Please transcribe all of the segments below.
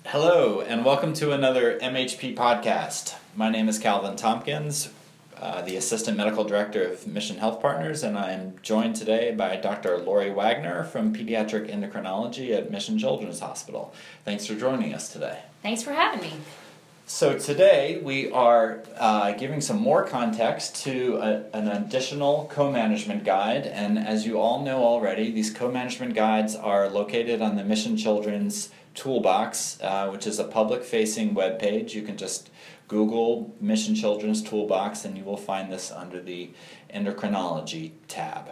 Hello, and welcome to another MHP podcast. My name is Calvin Tompkins, the Assistant Medical Director of Mission Health Partners, and I'm joined today by Dr. Lori Wagner from Pediatric Endocrinology at Mission Children's Hospital. Thanks for joining us today. Thanks for having me. So today we are giving some more context to an additional co-management guide, and as you all know already, these co-management guides are located on the Mission Children's Toolbox, which is a public-facing webpage. You can just Google Mission Children's Toolbox and you will find this under the Endocrinology tab.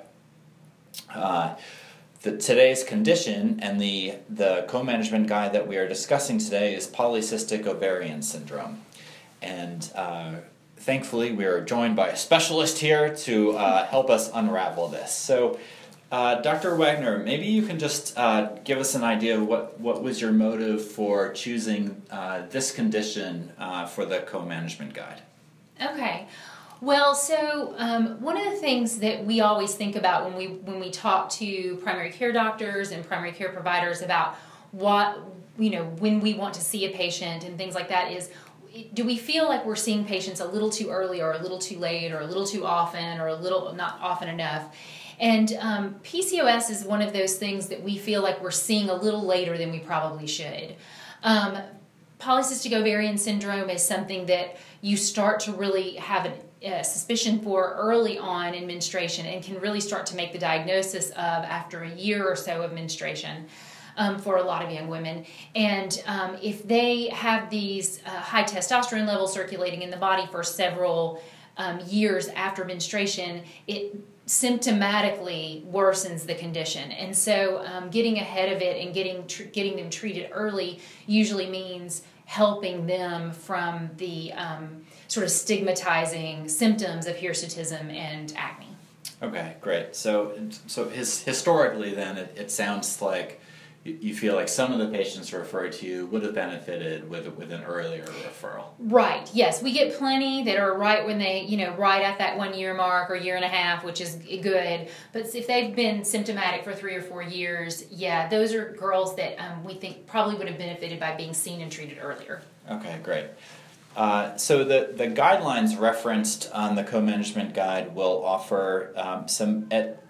Today's condition and the co-management guide that we are discussing today is polycystic ovarian syndrome. And thankfully we are joined by a specialist here to help us unravel this. So Dr. Wagner, maybe you can just give us an idea of what was your motive for choosing this condition for the co-management guide. Okay. Well, so one of the things that we always think about when we talk to primary care doctors and primary care providers about when we want to see a patient and things like that is, do we feel like we're seeing patients a little too early or a little too late or a little too often or a little not often enough? And PCOS is one of those things that we feel like we're seeing a little later than we probably should. Polycystic ovarian syndrome is something that you start to really have a suspicion for early on in menstruation and can really start to make the diagnosis of after a year or so of menstruation for a lot of young women. And if they have these high testosterone levels circulating in the body for several years after menstruation, it symptomatically worsens the condition. And so getting ahead of it and getting them treated early usually means helping them from the sort of stigmatizing symptoms of hirsutism and acne. Okay, great. So historically then, it sounds like you feel like some of the patients referred to you would have benefited with an earlier referral. Right, yes. We get plenty that are right when they, right at that 1 year mark or year and a half, which is good. But if they've been symptomatic for 3 or 4 years, yeah, those are girls that we think probably would have benefited by being seen and treated earlier. Okay, great. So the guidelines referenced on the co-management guide will offer some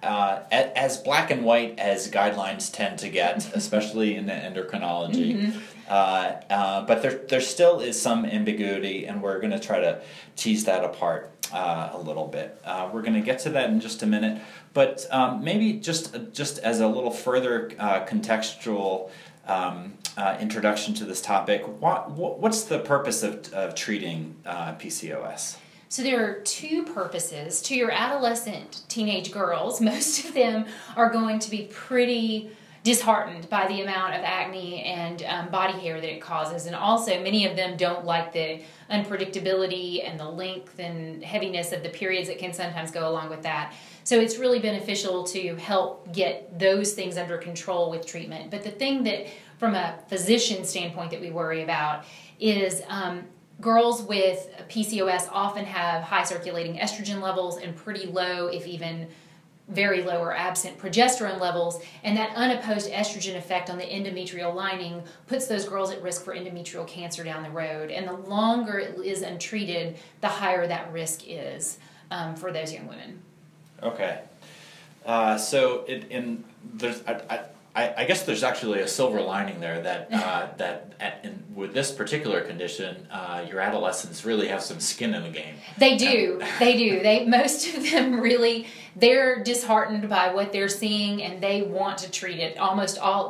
as black and white as guidelines tend to get, especially in endocrinology. Mm-hmm. But there still is some ambiguity, and we're going to try to tease that apart a little bit. We're going to get to that in just a minute, but maybe just as a little further contextual introduction to this topic, what's the purpose of treating PCOS? So there are two purposes. To your adolescent teenage girls, most of them are going to be pretty disheartened by the amount of acne and body hair that it causes. And also, many of them don't like the unpredictability and the length and heaviness of the periods that can sometimes go along with that. So it's really beneficial to help get those things under control with treatment. But the thing that, from a physician standpoint, that we worry about is girls with PCOS often have high circulating estrogen levels and pretty low, if even very low or absent, progesterone levels, and that unopposed estrogen effect on the endometrial lining puts those girls at risk for endometrial cancer down the road. And the longer it is untreated, the higher that risk is for those young women. Okay. I guess there's actually a silver lining there that with this particular condition, your adolescents really have some skin in the game. They do. They do. Most of them really, they're disheartened by what they're seeing and they want to treat it. Almost all,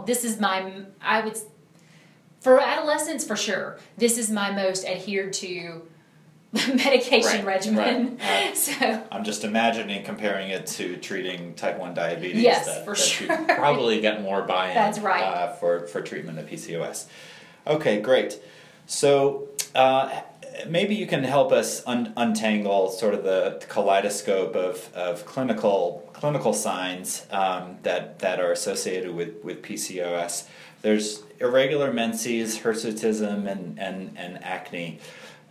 for adolescents for sure, this is my most adhered to medication regimen. Right. So I'm just imagining comparing it to treating type 1 diabetes. Yes, for sure. You probably get more buy-in. That's right. For treatment of PCOS. Okay, great. So maybe you can help us untangle sort of the kaleidoscope of clinical signs that are associated with PCOS. There's irregular menses, hirsutism, and acne.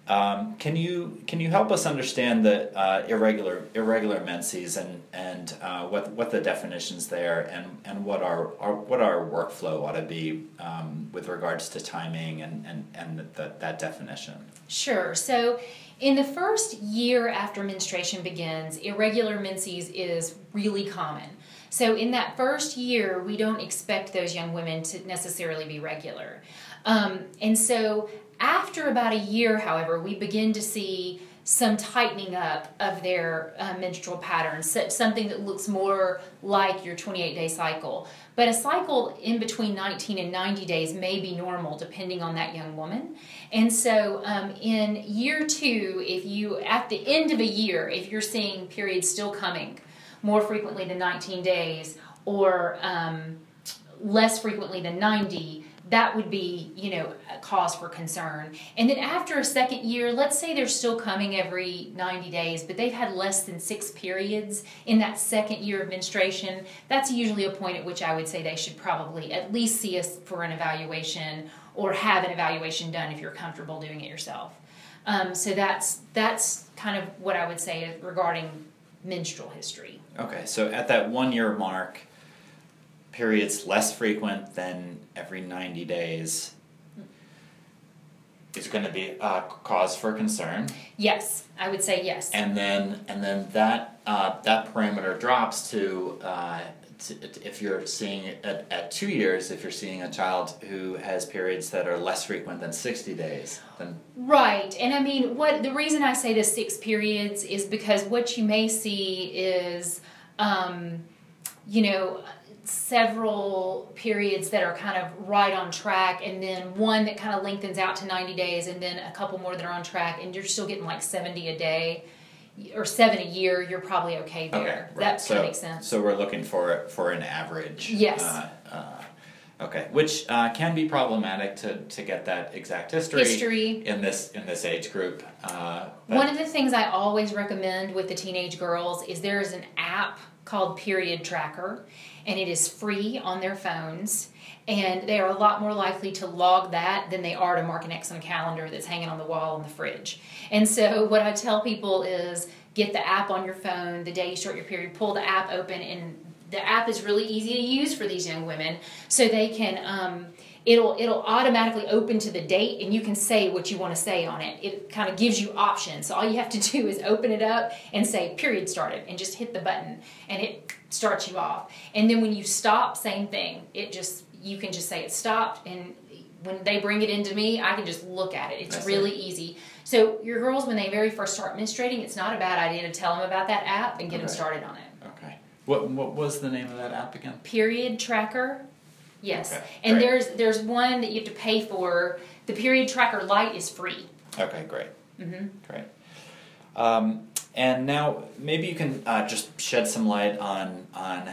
Can you help us understand the irregular menses and what the definitions there and what our workflow ought to be with regards to timing and that definition? Sure. So in the first year after menstruation begins, irregular menses is really common. So in that first year, we don't expect those young women to necessarily be regular. And so after about a year, however, we begin to see some tightening up of their menstrual patterns, something that looks more like your 28-day cycle. But a cycle in between 19 and 90 days may be normal depending on that young woman. And so in year 2, if you, at the end of a year, if you're seeing periods still coming more frequently than 19 days or less frequently than 90, that would be, a cause for concern. And then after a second year, let's say they're still coming every 90 days, but they've had less than 6 periods in that second year of menstruation, that's usually a point at which I would say they should probably at least see us for an evaluation or have an evaluation done if you're comfortable doing it yourself. So that's kind of what I would say regarding menstrual history. Okay, so at that 1 year mark, periods less frequent than every 90 days is going to be a cause for concern. Yes, I would say yes. And then that parameter drops to if you're seeing it at 2 years, if you're seeing a child who has periods that are less frequent than 60 days, then right. And I mean, the reason I say the 6 periods is because what you may see is, several periods that are kind of right on track, and then one that kind of lengthens out to 90 days, and then a couple more that are on track, and you're still getting like 70 a day or 7 a year. You're probably okay there. Okay, right. That kind of makes sense. So we're looking for an average. Yes. Okay, which can be problematic to get that exact history in this age group. One of the things I always recommend with the teenage girls is there is an app called Period Tracker, and it is free on their phones, and they are a lot more likely to log that than they are to mark an X on a calendar that's hanging on the wall in the fridge. And so what I tell people is get the app on your phone the day you start your period, pull the app open, and the app is really easy to use for these young women, so they can it'll automatically open to the date, and you can say what you want to say on it. It kind of gives you options. So all you have to do is open it up and say period started, and just hit the button, and it starts you off. And then when you stop, same thing. You can just say it stopped, and when they bring it into me, I can just look at it. It's really easy. So your girls, when they very first start menstruating, it's not a bad idea to tell them about that app and get them started on it. Okay. What was the name of that app again? Period Tracker. Yes. Okay, and great. there's one that you have to pay for. The Period Tracker Lite is free. Okay, great. Mm-hmm. Great. And now maybe you can just shed some light on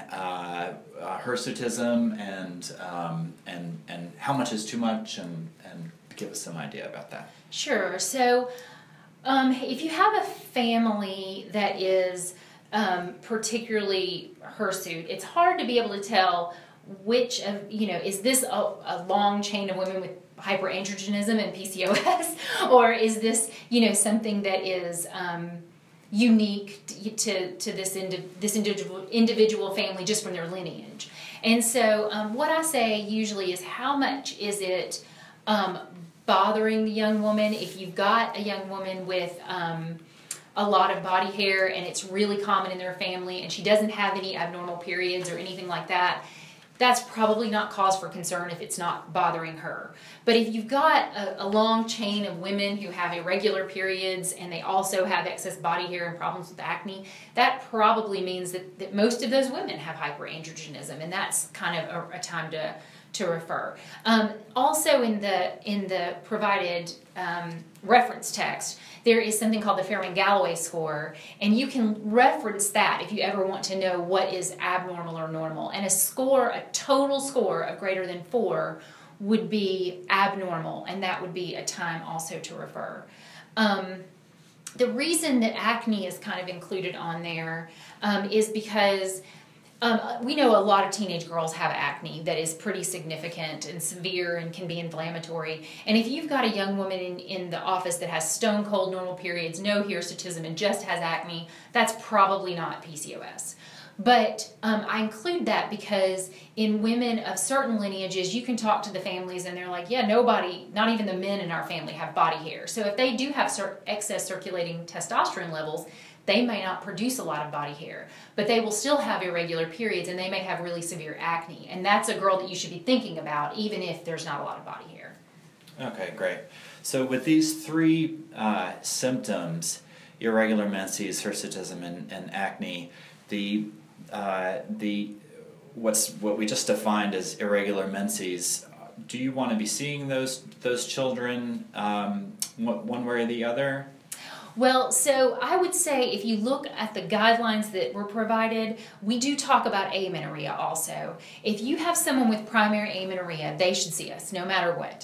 hirsutism and how much is too much, and give us some idea about that. Sure. So if you have a family that is particularly hirsute, it's hard to be able to tell which of, is this a long chain of women with hyperandrogenism and PCOS, or is this, something that is unique to this individual family just from their lineage. And so what I say usually is, how much is it bothering the young woman? If you've got a young woman with a lot of body hair and it's really common in their family and she doesn't have any abnormal periods or anything like that, that's probably not cause for concern if it's not bothering her. But if you've got a long chain of women who have irregular periods and they also have excess body hair and problems with acne, that probably means that most of those women have hyperandrogenism, and that's kind of a time to refer. Also in the provided reference text, there is something called the Fairman-Galloway score, and you can reference that if you ever want to know what is abnormal or normal. And a total score of greater than 4 would be abnormal, and that would be a time also to refer. The reason that acne is kind of included on there is because We know a lot of teenage girls have acne that is pretty significant and severe and can be inflammatory. And if you've got a young woman in the office that has stone cold normal periods, no hirsutism, and just has acne, that's probably not PCOS. But I include that because in women of certain lineages, you can talk to the families and they're like, yeah, nobody, not even the men in our family have body hair. So if they do have excess circulating testosterone levels, they may not produce a lot of body hair, but they will still have irregular periods and they may have really severe acne. And that's a girl that you should be thinking about, even if there's not a lot of body hair. Okay, great. So with these three symptoms, irregular menses, hirsutism, and acne, what we just defined as irregular menses, do you want to be seeing those children one way or the other? Well, so I would say if you look at the guidelines that were provided, we do talk about amenorrhea also. If you have someone with primary amenorrhea, they should see us no matter what.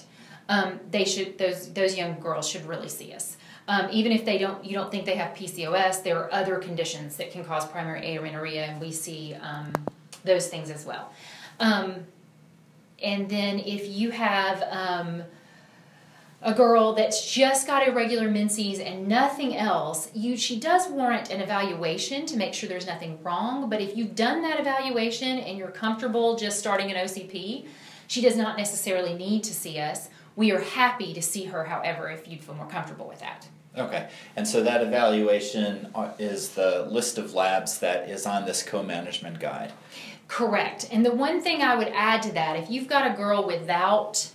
Those young girls should really see us. Even if you don't think they have PCOS, there are other conditions that can cause primary amenorrhea, and we see those things as well. And then if you have a girl that's just got irregular menses and nothing else, she does warrant an evaluation to make sure there's nothing wrong. But if you've done that evaluation and you're comfortable just starting an OCP, she does not necessarily need to see us. We are happy to see her, however, if you'd feel more comfortable with that. Okay, and so that evaluation is the list of labs that is on this co-management guide. Correct. And the one thing I would add to that, if you've got a girl without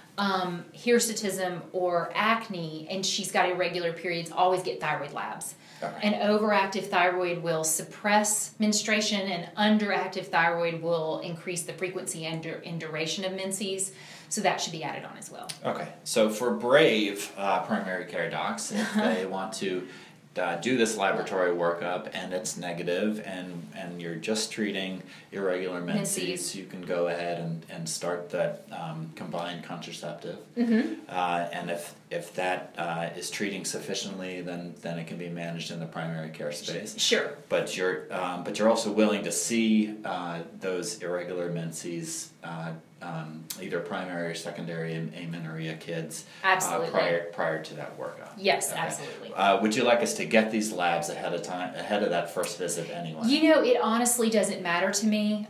hirsutism or acne and she's got irregular periods, always get thyroid labs. Okay. An overactive thyroid will suppress menstruation, and underactive thyroid will increase the frequency and duration of menses. So that should be added on as well. Okay, so for brave primary care docs, if they want to do this laboratory workup and it's negative and you're just treating irregular menses, you can go ahead and start that combined contraceptive. Mm-hmm. And if that is treating sufficiently, then it can be managed in the primary care space. Sure. But you're also willing to see those irregular menses, either primary or secondary amenorrhea kids, prior to that workup. Yes, okay. Absolutely. Would you like us to get these labs ahead of that first visit anyway? It honestly doesn't matter to me.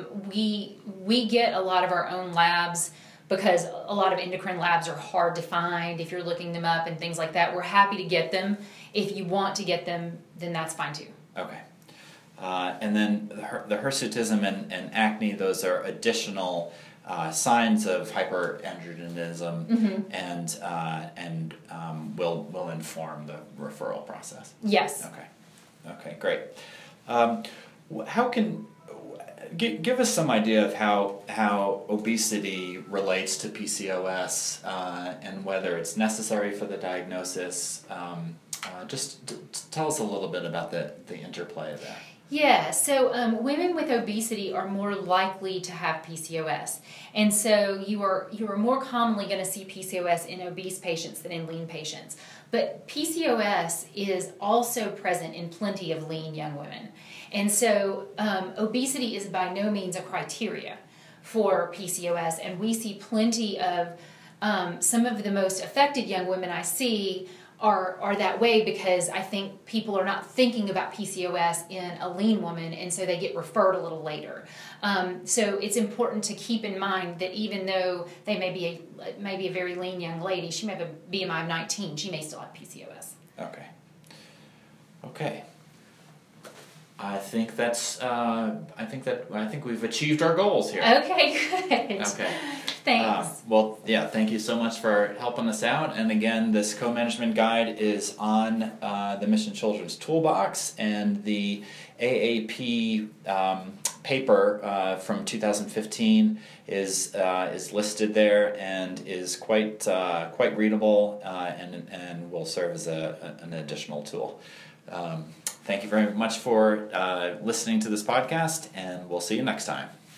We get a lot of our own labs because a lot of endocrine labs are hard to find if you're looking them up and things like that. We're happy to get them. If you want to get them, then that's fine too. Okay. And then the hirsutism and acne, those are additional signs of hyperandrogenism, mm-hmm. and will inform the referral process. Yes. Okay, great. Give us some idea of how obesity relates to PCOS and whether it's necessary for the diagnosis. Just tell us a little bit about the interplay of that. Yeah, so women with obesity are more likely to have PCOS, and so you are more commonly going to see PCOS in obese patients than in lean patients. But PCOS is also present in plenty of lean young women, and so obesity is by no means a criteria for PCOS, and we see plenty of some of the most affected young women I see are that way because I think people are not thinking about PCOS in a lean woman, and so they get referred a little later. So it's important to keep in mind that even though they may be a very lean young lady, she may have a BMI of 19, she may still have PCOS. Okay. I think we've achieved our goals here. Okay, good. Okay. Thanks. Thank you so much for helping us out. And again, this co-management guide is on the Mission Children's Toolbox, and the AAP paper from 2015 is listed there and is quite readable and will serve as an additional tool. Thank you very much for listening to this podcast, and we'll see you next time.